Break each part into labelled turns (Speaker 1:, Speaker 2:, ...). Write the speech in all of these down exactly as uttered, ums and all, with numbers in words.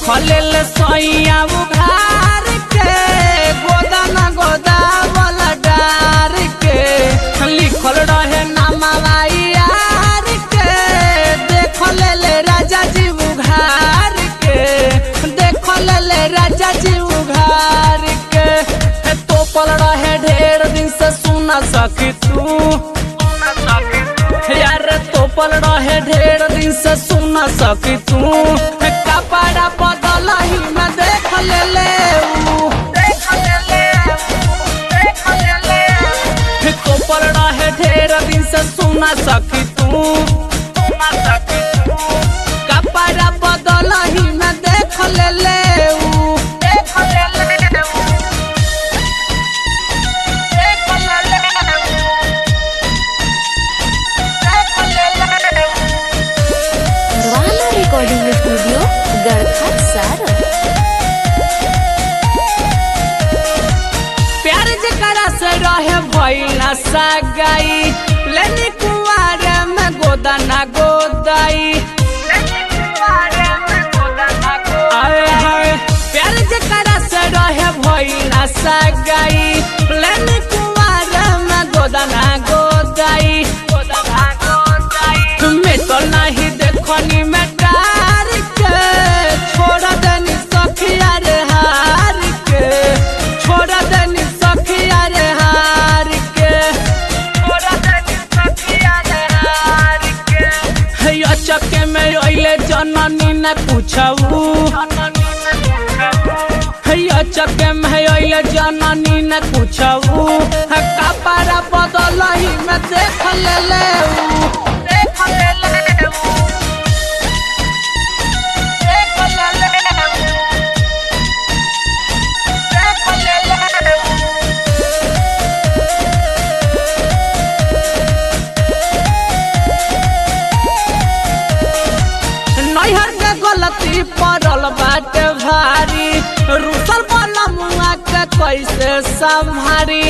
Speaker 1: देख ले ले सोइया उघार के गोदाना गोदा वाला डार के लिखल रहे नामा यार के देख ले ले राजा जी उघार के देख ले ले राजा जी उघार के तो पल रहे ढेर दिन से सुना सकी तू यार तो पल रहे ढेर दिन से सुना सकी तू कपड़ा बदल ही मैं देख ले ले तो पल रहे ढेर दिन से सुना सकी तू कपड़ा बदल ही मैं देख ले ले
Speaker 2: रिकॉर्डिंग स्टूडियो गढ़खा सारा।
Speaker 1: प्यार जकरा से रहे भइला सगाई लेनी कुंवार में गोदाना गोदाई आए हाय प्यार जकरा से रहे भइला सगाई लेनी कुंवार में गोदाना गोदाई तुम्हें तो नहीं देखनी में डार के छोड़ देनी सखिया रे हार के छोड़ देनी सखिया रे हार के छोड़ देनी सखिया रे हार के हे चक्के में ओइले जननी ने पूछऊ हे चक्के में ओइले जननी ने पूछऊ कपड़ा बदल ही मैं देख ले ले देख ले ले नैहर के गलती पड़ल बाटे भारी रुसल वाला मुआ के कैसे संभारी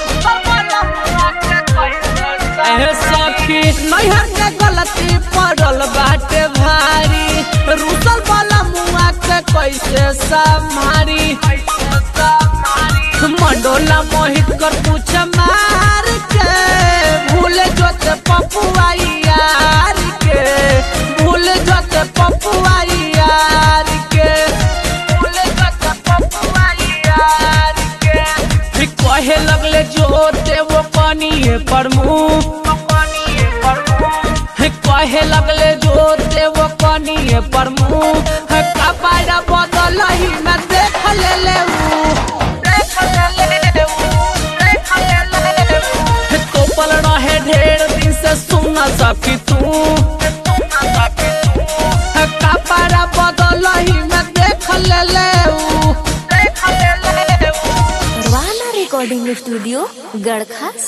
Speaker 1: सखी नैहर के गलती पड़ल बाटे भारी रुसल वाला मुआ के कैसे संभारी मंडोला मोहित कर पूछ मार के भूल जोते पपुआ यार के भूल जोते पपुआ यार के भूल जोते पपुआ यार के कहे लगले जोते वो पानी पर मुँह कहे लगले जोते वो पानी पर मुँह कपड़ा बदल ही मैं देख ले ले तो पल रहे ढेर दिन से सुना सकी तू कपड़ा बदल ही मैं देख ले ले
Speaker 2: रिकॉर्डिंग स्टूडियो गढ़खा।